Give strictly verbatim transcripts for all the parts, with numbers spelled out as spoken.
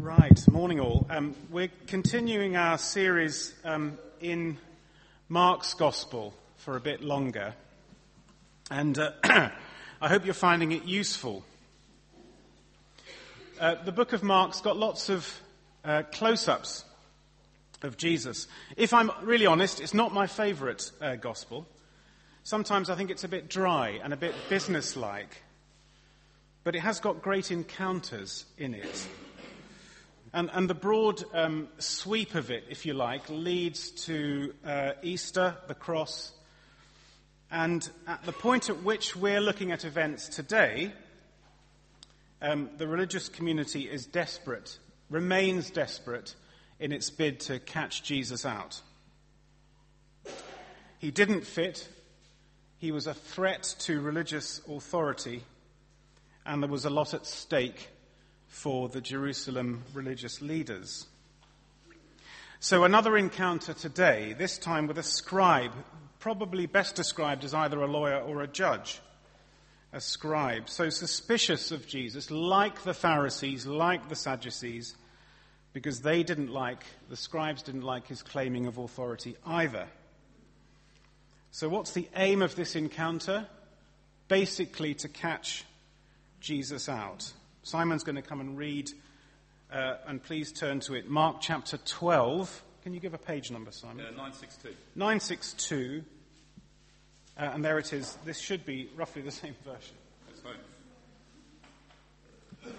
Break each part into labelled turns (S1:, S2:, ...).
S1: Right, morning all. Um, we're continuing our series um, in Mark's Gospel for a bit longer, and uh, I hope you're finding it useful. Uh, the book of Mark's got lots of uh, close-ups of Jesus. If I'm really honest, it's not my favourite uh, Gospel. Sometimes I think it's a bit dry and a bit business-like, but it has got great encounters in it. And, and the broad um, sweep of it, if you like, leads to uh, Easter, the cross. And at the point at which we're looking at events today, um, the religious community is desperate, remains desperate in its bid to catch Jesus out. He didn't fit. He was a threat to religious authority, and there was a lot at stake for the Jerusalem religious leaders. So another encounter today, this time with a scribe, probably best described as either a lawyer or a judge. A scribe, so suspicious of Jesus, like the Pharisees, like the Sadducees, because they didn't like, the scribes didn't like his claiming of authority either. So what's the aim of this encounter? Basically to catch Jesus out. Simon's going to come and read, uh, and please turn to it. Mark chapter twelve. Can you give a page number, Simon?
S2: Yeah, nine sixty-two.
S1: nine sixty-two. Uh, and there it is. This should be roughly the same version.
S2: That's right.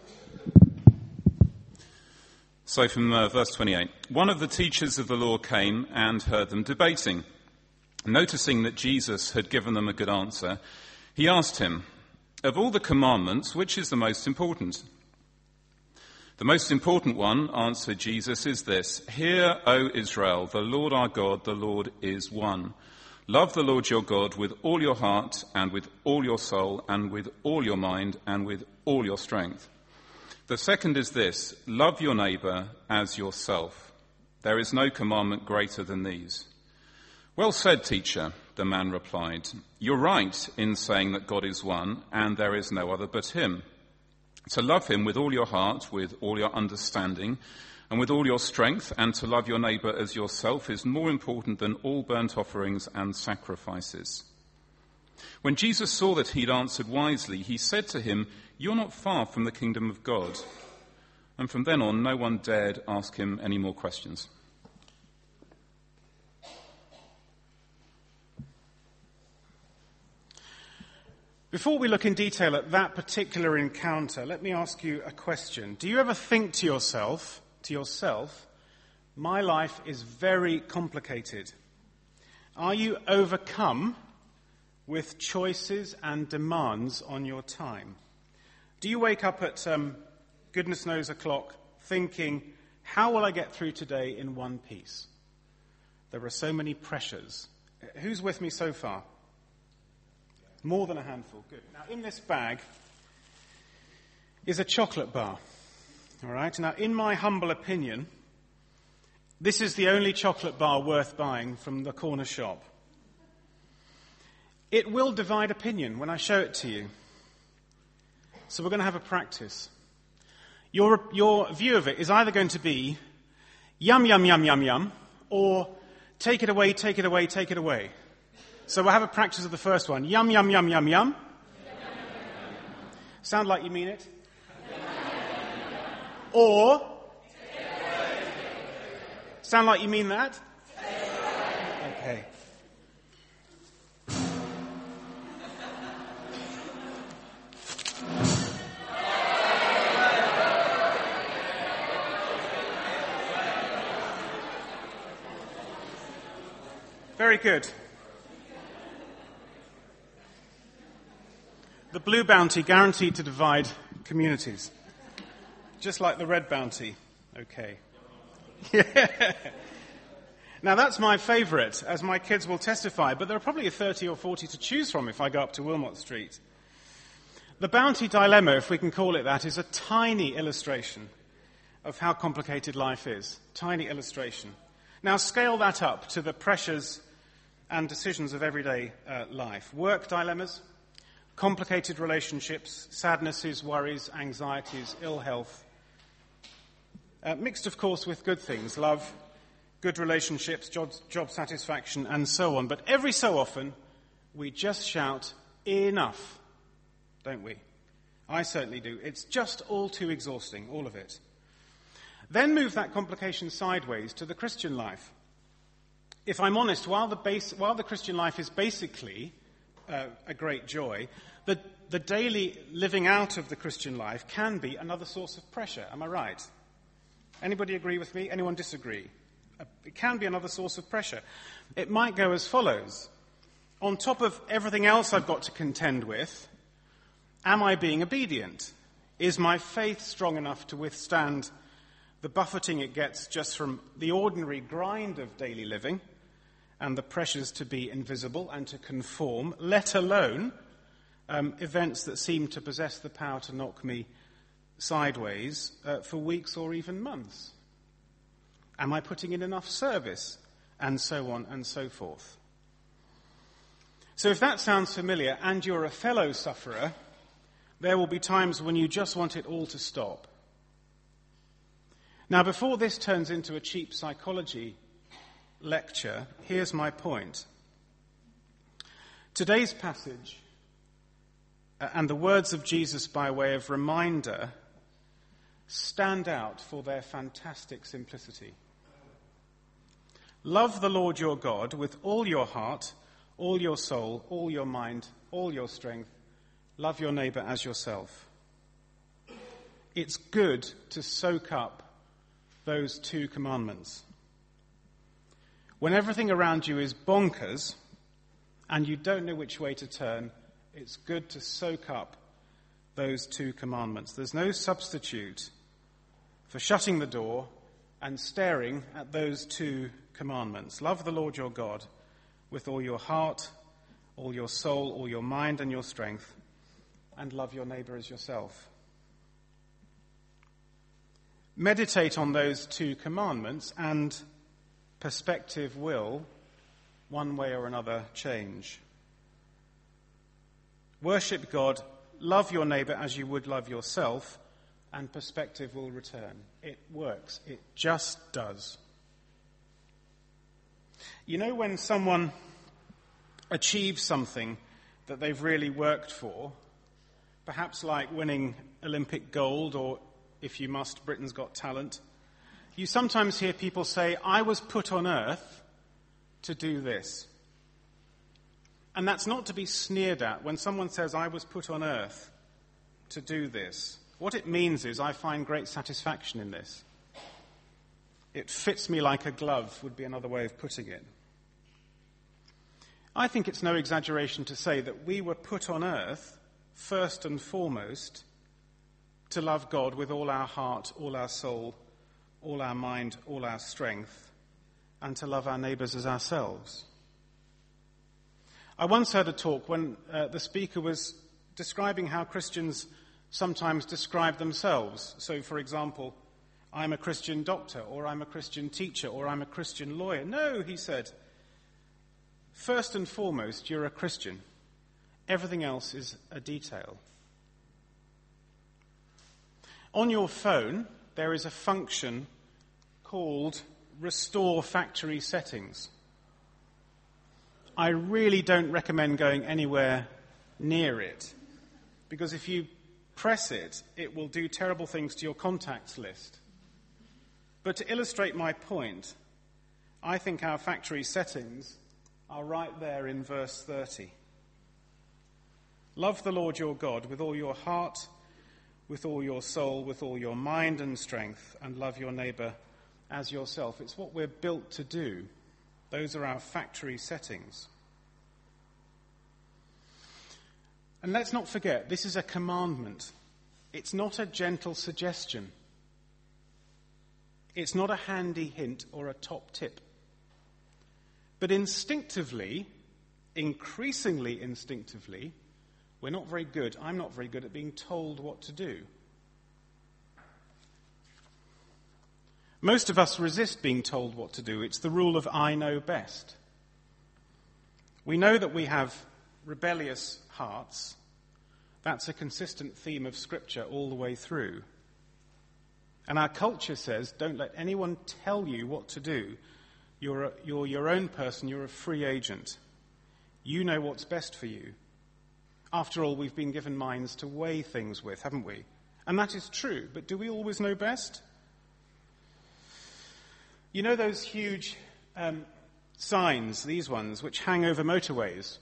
S2: So from uh, verse twenty-eight. One of the teachers of the law came and heard them debating. Noticing that Jesus had given them a good answer, he asked him, "Of all the commandments, which is the most important?" "The most important one," answered Jesus, "is this: Hear, O Israel, the Lord our God, the Lord is one. Love the Lord your God with all your heart and with all your soul and with all your mind and with all your strength. The second is this: love your neighbour as yourself. There is no commandment greater than these." "Well said, teacher," the man replied. "You're right in saying that God is one, and there is no other but him. To love him with all your heart, with all your understanding, and with all your strength, and to love your neighbour as yourself is more important than all burnt offerings and sacrifices." When Jesus saw that he'd answered wisely, he said to him, "You're not far from the kingdom of God." And from then on, no one dared ask him any more questions.
S1: Before we look in detail at that particular encounter, let me ask you a question. Do you ever think to yourself, to yourself, my life is very complicated? Are you overcome with choices and demands on your time? Do you wake up at um, goodness knows o'clock thinking, how will I get through today in one piece? There are so many pressures. Who's with me so far? More than a handful. Good. Now, in this bag is a chocolate bar. All right? Now, in my humble opinion, this is the only chocolate bar worth buying from the corner shop. It will divide opinion when I show it to you. So we're going to have a practice. Your, your view of it is either going to be yum, yum, yum, yum, yum, or take it away, take it away, take it away. So we'll have a practice of the first one. Yum, yum, yum, yum, yum. Sound like you mean it? Or sound like you mean that? Okay. Very good. The blue bounty guaranteed to divide communities. Just like the red bounty. Okay. Yeah. Now that's my favourite, as my kids will testify, but there are probably thirty or forty to choose from if I go up to Wilmot Street. The bounty dilemma, if we can call it that, is a tiny illustration of how complicated life is. Tiny illustration. Now scale that up to the pressures and decisions of everyday uh, life. Work dilemmas, complicated relationships, sadnesses, worries, anxieties, ill health, Uh, mixed, of course, with good things, love, good relationships, job, job satisfaction, and so on. But every so often, we just shout, enough, don't we? I certainly do. It's just all too exhausting, all of it. Then move that complication sideways to the Christian life. If I'm honest, while the, base, while the Christian life is basically uh, a great joy, the, the daily living out of the Christian life can be another source of pressure. Am I right? Anybody agree with me? Anyone disagree? Uh, it can be another source of pressure. It might go as follows. On top of everything else I've got to contend with, am I being obedient? Is my faith strong enough to withstand the buffeting it gets just from the ordinary grind of daily living and the pressures to be invisible and to conform, let alone um, events that seem to possess the power to knock me sideways uh, for weeks or even months? Am I putting in enough service? And so on and so forth. So if that sounds familiar and you're a fellow sufferer, there will be times when you just want it all to stop. Now, before this turns into a cheap psychology lecture, here's my point. Today's passage uh, and the words of Jesus by way of reminder stand out for their fantastic simplicity. Love the Lord your God with all your heart, all your soul, all your mind, all your strength. Love your neighbour as yourself. It's good to soak up those two commandments. When everything around you is bonkers and you don't know which way to turn, it's good to soak up those two commandments. There's no substitute for shutting the door and staring at those two commandments. Love the Lord your God with all your heart, all your soul, all your mind and your strength, and love your neighbour as yourself. Meditate on those two commandments and perspective will, one way or another, change. Worship God, love your neighbour as you would love yourself, and perspective will return. It works. It just does. You know when someone achieves something that they've really worked for, perhaps like winning Olympic gold or, if you must, Britain's Got Talent, you sometimes hear people say, I was put on earth to do this. And that's not to be sneered at. When someone says, I was put on earth to do this, what it means is I find great satisfaction in this. It fits me like a glove, would be another way of putting it. I think it's no exaggeration to say that we were put on earth, first and foremost, to love God with all our heart, all our soul, all our mind, all our strength, and to love our neighbours as ourselves. I once heard a talk when uh, the speaker was describing how Christians sometimes describe themselves. So, for example, I'm a Christian doctor, or I'm a Christian teacher, or I'm a Christian lawyer. No, he said, first and foremost, you're a Christian. Everything else is a detail. On your phone, there is a function called Restore Factory Settings. I really don't recommend going anywhere near it, because if you press it, it will do terrible things to your contacts list. But to illustrate my point, I think our factory settings are right there in verse thirty. Love the Lord your God with all your heart, with all your soul, with all your mind and strength, and love your neighbour as yourself. It's what we're built to do. Those are our factory settings. And let's not forget, this is a commandment. It's not a gentle suggestion. It's not a handy hint or a top tip. But instinctively, increasingly instinctively, we're not very good, I'm not very good at being told what to do. Most of us resist being told what to do. It's the rule of I know best. We know that we have rebellious hearts. That's a consistent theme of Scripture all the way through. And our culture says, don't let anyone tell you what to do. You're, a, you're your own person. You're a free agent. You know what's best for you. After all, we've been given minds to weigh things with, haven't we? And that is true. But do we always know best? You know those huge um, signs, these ones, which hang over motorways?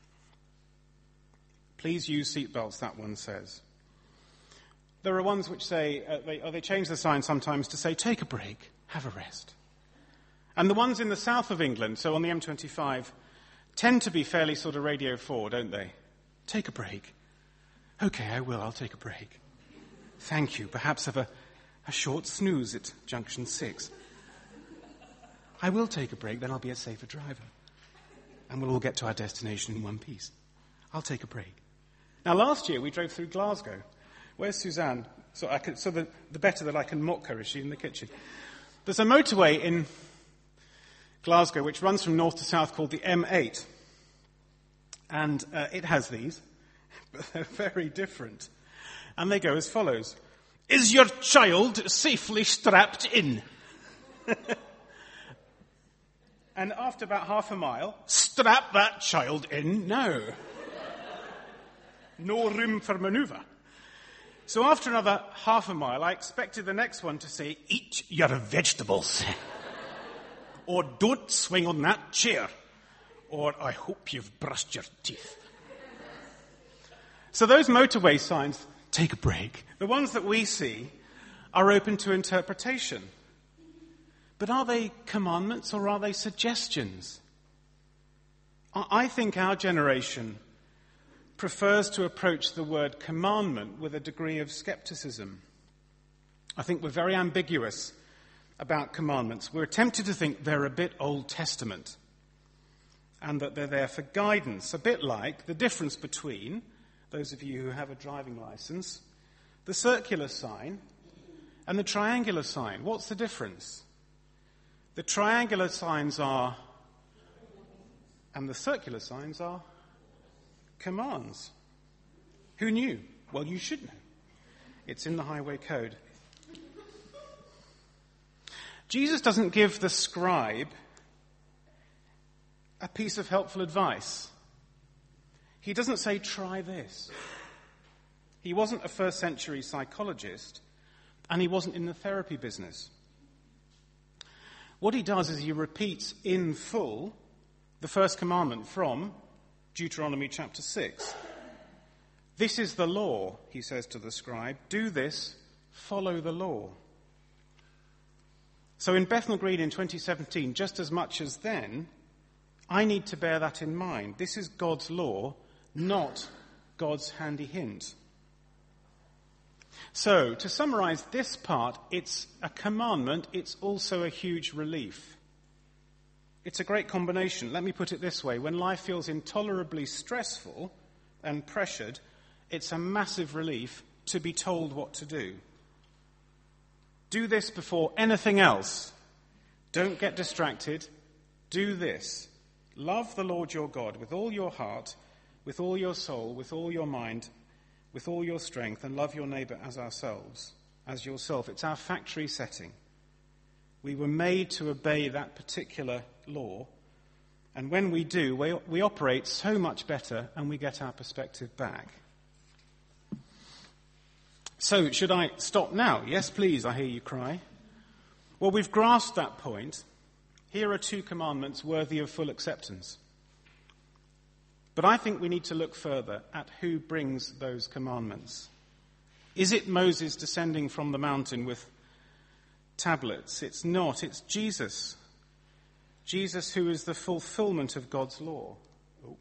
S1: Please use seatbelts, that one says. There are ones which say, uh, they, or they change the sign sometimes to say, take a break, have a rest. And the ones in the south of England, so on the M twenty-five, tend to be fairly sort of Radio four, don't they? Take a break. Okay, I will, I'll take a break. Thank you. Perhaps have a, a short snooze at junction six. I will take a break, then I'll be a safer driver. And we'll all get to our destination in one piece. I'll take a break. Now, last year we drove through Glasgow. Where's Suzanne? So, I can, so the, the better that I can mock her, is she in the kitchen? There's a motorway in Glasgow which runs from north to south called the M eight. And uh, it has these, but they're very different. And they go as follows. Is your child safely strapped in? And after about half a mile, strap that child in now. No room for manoeuvre. So after another half a mile, I expected the next one to say, eat your vegetables. Or don't swing on that chair. Or I hope you've brushed your teeth. So those motorway signs, take a break, the ones that we see, are open to interpretation. But are they commandments or are they suggestions? I think our generation prefers to approach the word commandment with a degree of skepticism. I think we're very ambiguous about commandments. We're tempted to think they're a bit Old Testament and that they're there for guidance, a bit like the difference between, those of you who have a driving license, the circular sign and the triangular sign. What's the difference? The triangular signs are, and the circular signs are, commands. Who knew? Well, you should know. It's in the highway code. Jesus doesn't give the scribe a piece of helpful advice. He doesn't say, try this. He wasn't a first century psychologist, and he wasn't in the therapy business. What he does is he repeats in full the first commandment from Deuteronomy chapter six. This is the law, he says to the scribe. Do this, follow the law. So in Bethnal Green in twenty seventeen, just as much as then, I need to bear that in mind. This is God's law, not God's handy hint. So, to summarize this part, it's a commandment, it's also a huge relief. It's a great combination. Let me put it this way. When life feels intolerably stressful and pressured, it's a massive relief to be told what to do. Do this before anything else. Don't get distracted. Do this. Love the Lord your God with all your heart, with all your soul, with all your mind, with all your strength, and love your neighbour as ourselves, as yourself. It's our factory setting. We were made to obey that particular law, and when we do, we, we operate so much better and we get our perspective back. So, should I stop now? Yes, please, I hear you cry. Well, we've grasped that point. Here are two commandments worthy of full acceptance. But I think we need to look further at who brings those commandments. Is it Moses descending from the mountain with tablets? It's not. It's Jesus. Jesus, who is the fulfillment of God's law. Oh.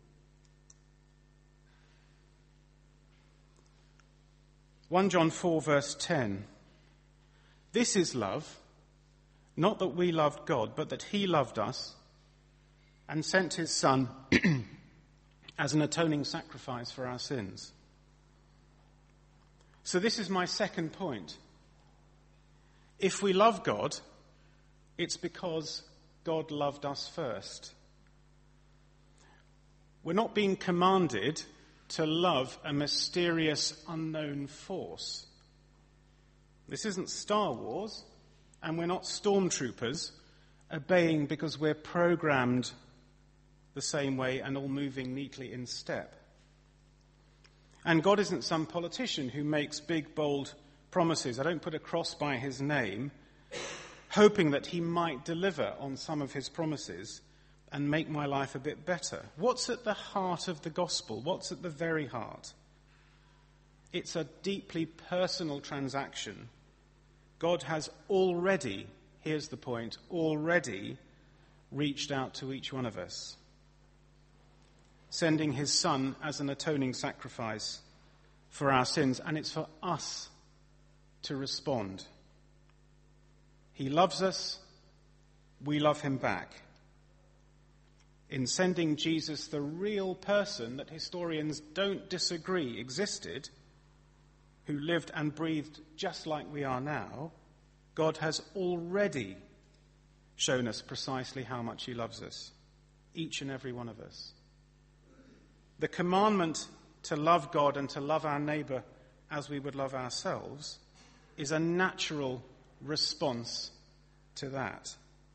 S1: First John four, verse ten. This is love, not that we loved God, but that he loved us and sent his Son as an atoning sacrifice for our sins. So this is my second point. If we love God, it's because God loved us first. We're not being commanded to love a mysterious, unknown force. This isn't Star Wars, and we're not stormtroopers obeying because we're programmed the same way and all moving neatly in step. And God isn't some politician who makes big, bold promises. I don't put a cross by his name, hoping that he might deliver on some of his promises and make my life a bit better. What's at the heart of the gospel? What's at the very heart? It's a deeply personal transaction. God has already, here's the point, already reached out to each one of us, sending his Son as an atoning sacrifice for our sins, and it's for us to respond. He loves us, we love him back. In sending Jesus, the real person that historians don't disagree existed, who lived and breathed just like we are now, God has already shown us precisely how much he loves us, each and every one of us. The commandment to love God and to love our neighbour as we would love ourselves is a natural response to that.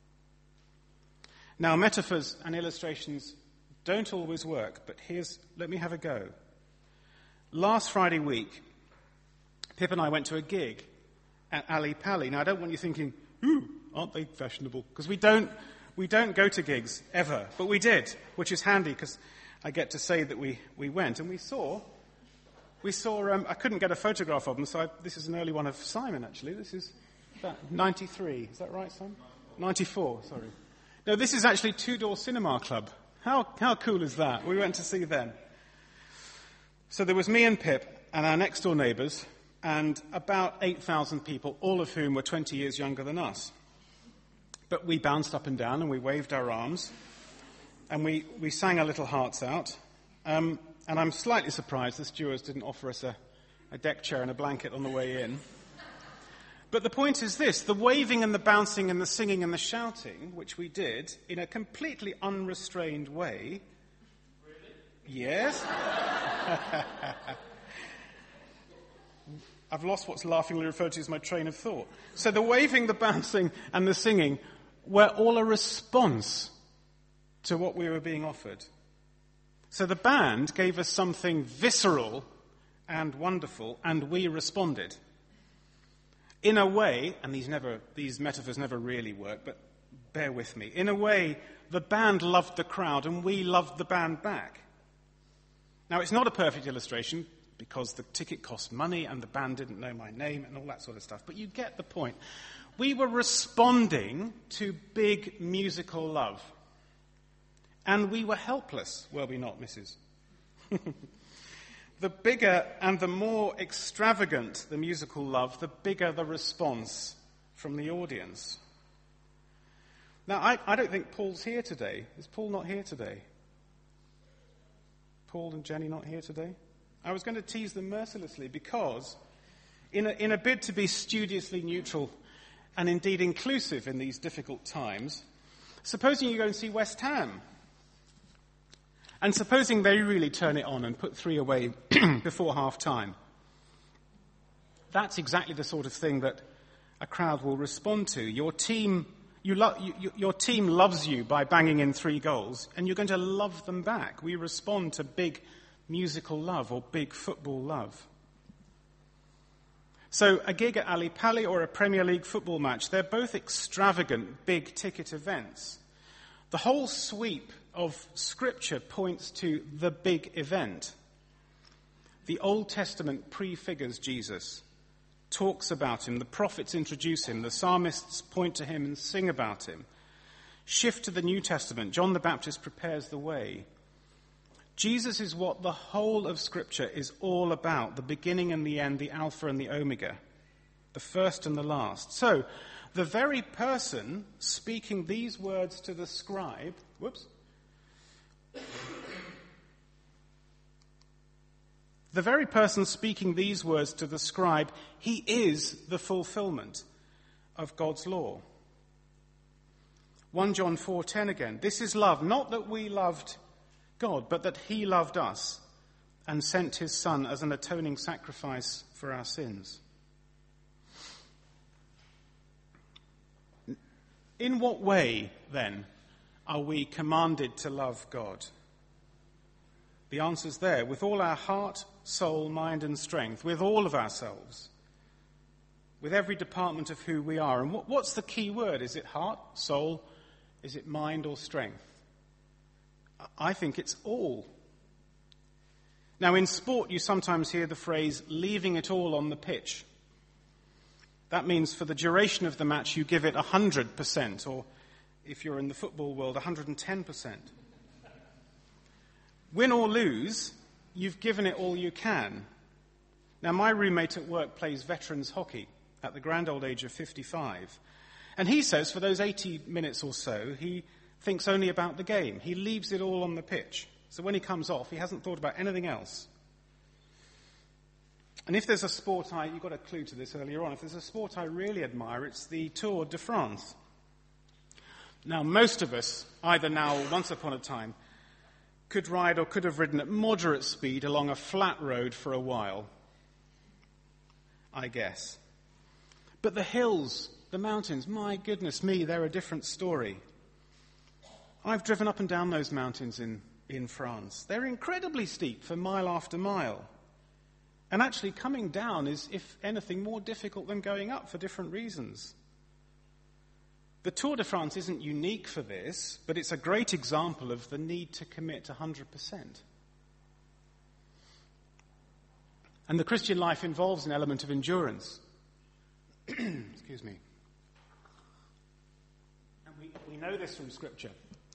S1: Now, metaphors and illustrations don't always work, but here's, let me have a go. Last Friday week, Pip and I went to a gig at Ali Pali. Now, I don't want you thinking, ooh, aren't they fashionable? Because we don't, we don't go to gigs ever, but we did, which is handy because I get to say that we, we went. And we saw, we saw, um, I couldn't get a photograph of them, so I, this is an early one of Simon, actually. This is about ninety-three. Is that right, Simon? ninety-four, sorry. No, this is actually Two Door Cinema Club. How, how cool is that? We went to see them. So there was me and Pip and our next door neighbours, and about eight thousand people, all of whom were twenty years younger than us. But we bounced up and down and we waved our arms and we, we sang our little hearts out. Um, and I'm slightly surprised the stewards didn't offer us a, a deck chair and a blanket on the way in. But the point is this, the waving and the bouncing and the singing and the shouting, which we did in a completely unrestrained way. Really? Yes. I've lost what's laughingly referred to as my train of thought. So the waving, the bouncing, and the singing were all a response to what we were being offered. So the band gave us something visceral and wonderful, and we responded. In a way, and these never, these metaphors never really work, but bear with me. In a way, the band loved the crowd, and we loved the band back. Now, it's not a perfect illustration, because the ticket cost money and the band didn't know my name and all that sort of stuff. But you get the point. We were responding to big musical love. And we were helpless, were we not, Missus The bigger and the more extravagant the musical love, the bigger the response from the audience. Now, I, I don't think Paul's here today. Is Paul not here today? Paul and Jenny not here today? I was going to tease them mercilessly because in a, in a bid to be studiously neutral and indeed inclusive in these difficult times, supposing you go and see West Ham, and supposing they really turn it on and put three away before half-time, that's exactly the sort of thing that a crowd will respond to. Your team, you lo- you, your team loves you by banging in three goals, and you're going to love them back. We respond to big musical love or big football love. So a gig at Ali Pali or a Premier League football match, they're both extravagant, big-ticket events. The whole sweep of Scripture points to the big event. The Old Testament prefigures Jesus, talks about him, the prophets introduce him, the psalmists point to him and sing about him. Shift to the New Testament, John the Baptist prepares the way. Jesus is what the whole of Scripture is all about, the beginning and the end, the Alpha and the Omega, the first and the last. So, the very person speaking these words to the scribe, whoops, the very person speaking these words to the scribe, he is the fulfillment of God's law. First John four ten again, this is love, not that we loved God, but that he loved us and sent his Son as an atoning sacrifice for our sins. In what way, then, are we commanded to love God? The answer's there. With all our heart, soul, mind and strength. With all of ourselves. With every department of who we are. And what, what's the key word? Is it heart, soul? Is it mind or strength? I think it's all. Now, in sport, you sometimes hear the phrase, leaving it all on the pitch. That means for the duration of the match, you give it one hundred percent, or if you're in the football world, one hundred ten percent. Win or lose, you've given it all you can. Now, my roommate at work plays veterans hockey at the grand old age of fifty-five. And he says for those eighty minutes or so, he thinks only about the game. He leaves it all on the pitch. So when he comes off, he hasn't thought about anything else. And if there's a sport I, you got a clue to this earlier on, if there's a sport I really admire, it's the Tour de France. Now, most of us, either now or once upon a time, could ride or could have ridden at moderate speed along a flat road for a while, I guess. But the hills, the mountains, my goodness me, they're a different story. I've driven up and down those mountains in, in France. They're incredibly steep for mile after mile. And actually coming down is, if anything, more difficult than going up for different reasons. The Tour de France isn't unique for this, but it's a great example of the need to commit one hundred percent. And the Christian life involves an element of endurance. Excuse me. And we, we know this from Scripture.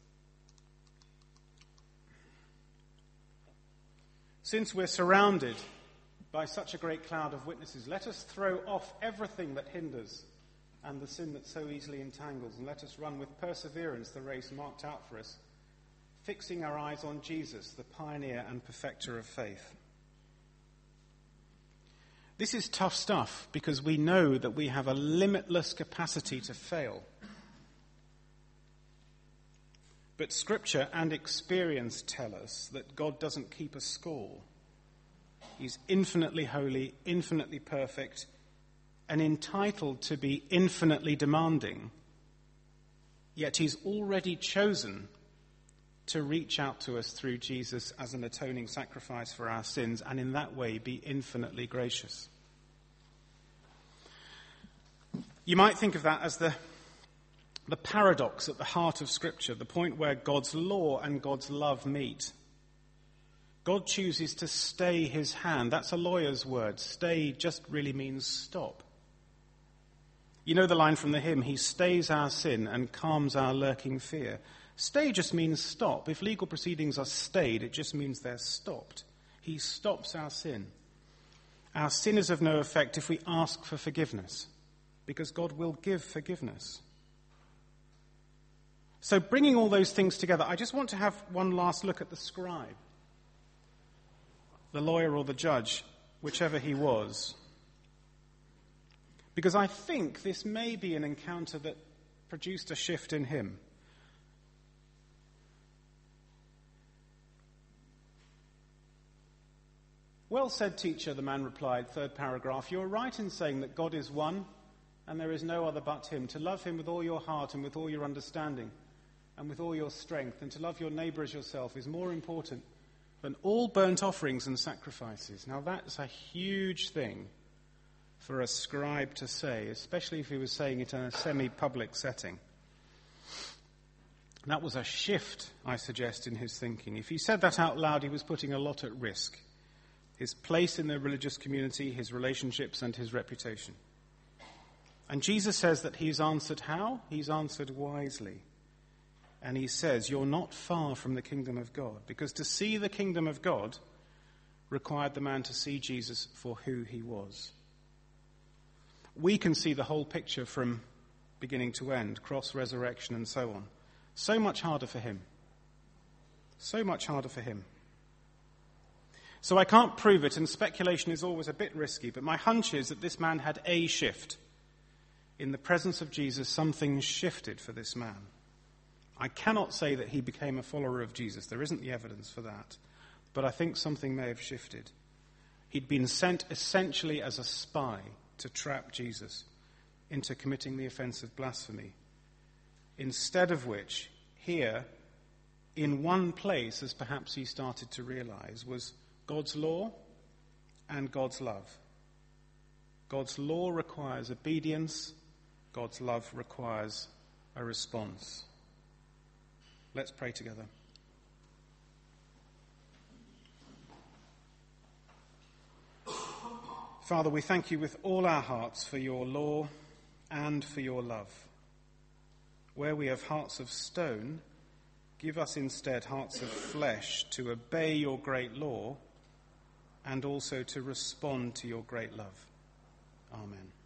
S1: Since we're surrounded by such a great cloud of witnesses, let us throw off everything that hinders and the sin that so easily entangles, and let us run with perseverance the race marked out for us, fixing our eyes on Jesus, the pioneer and perfecter of faith. This is tough stuff because we know that we have a limitless capacity to fail. But Scripture and experience tell us that God doesn't keep a score. He's infinitely holy, infinitely perfect, and entitled to be infinitely demanding. Yet he's already chosen to reach out to us through Jesus as an atoning sacrifice for our sins, and in that way be infinitely gracious. You might think of that as the, the paradox at the heart of Scripture, the point where God's law and God's love meet. God chooses to stay his hand. That's a lawyer's word. Stay just really means stop. You know the line from the hymn, he stays our sin and calms our lurking fear. Stay just means stop. If legal proceedings are stayed, it just means they're stopped. He stops our sin. Our sin is of no effect if we ask for forgiveness, because God will give forgiveness. So bringing all those things together, I just want to have one last look at the scribe, the lawyer or the judge, whichever he was. Because I think this may be an encounter that produced a shift in him. Well said, teacher, the man replied, third paragraph. You are right in saying that God is one, and there is no other but him. To love him with all your heart and with all your understanding and with all your strength, and to love your neighbour as yourself is more important than all burnt offerings and sacrifices. Now that's a huge thing for a scribe to say, especially if he was saying it in a semi-public setting. That was a shift, I suggest, in his thinking. If he said that out loud, he was putting a lot at risk. His place in the religious community, his relationships, and his reputation. And Jesus says that he's answered how? He's answered wisely. And he says, you're not far from the kingdom of God. Because to see the kingdom of God required the man to see Jesus for who he was. We can see the whole picture from beginning to end, cross, resurrection, and so on. So much harder for him. So much harder for him. So I can't prove it, and speculation is always a bit risky, but my hunch is that this man had a shift. In the presence of Jesus, something shifted for this man. I cannot say that he became a follower of Jesus. There isn't the evidence for that. But I think something may have shifted. He'd been sent essentially as a spy to trap Jesus into committing the offense of blasphemy. instead of which, here, in one place, as perhaps he started to realize, was God's law and God's love. God's law requires obedience. God's love requires a response. Let's pray together. Father, we thank you with all our hearts for your law and for your love. Where we have hearts of stone, give us instead hearts of flesh to obey your great law and also to respond to your great love. Amen.